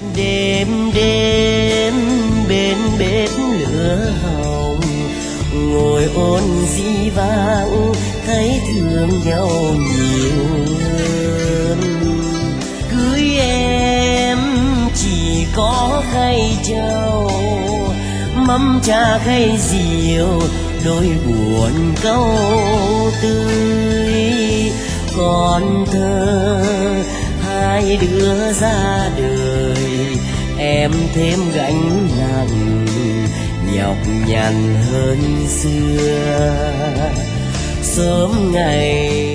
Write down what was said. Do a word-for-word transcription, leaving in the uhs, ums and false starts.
Đêm đêm bên bếp lửa hồng, ngồi ôn dĩ vãng thấy thương nhau nhiều hơn. Cưới em chỉ có khay trầu, mắm cha khay rượu, đôi buồn câu tươi. Còn thơ hai đứa ra đời, em thêm gánh nặng nhọc nhằn hơn xưa. Sớm ngày